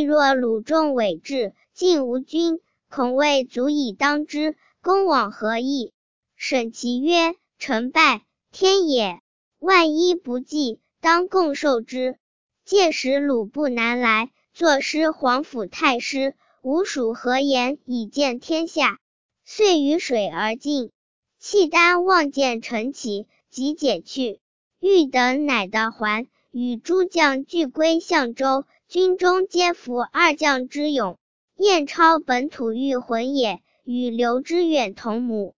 若鲁仲伪至，晋无军，恐未足以当之，公往何意？审其曰：臣败，天也。万一不济，当共受之。届时鲁不南来，作师皇甫太师，吾属何言以见天下？遂于水而进。契丹望见陈起，即解去。欲等乃得还，与诸将俱归相州，军中皆服二将之勇。燕超本土御浑也，与刘知远同母。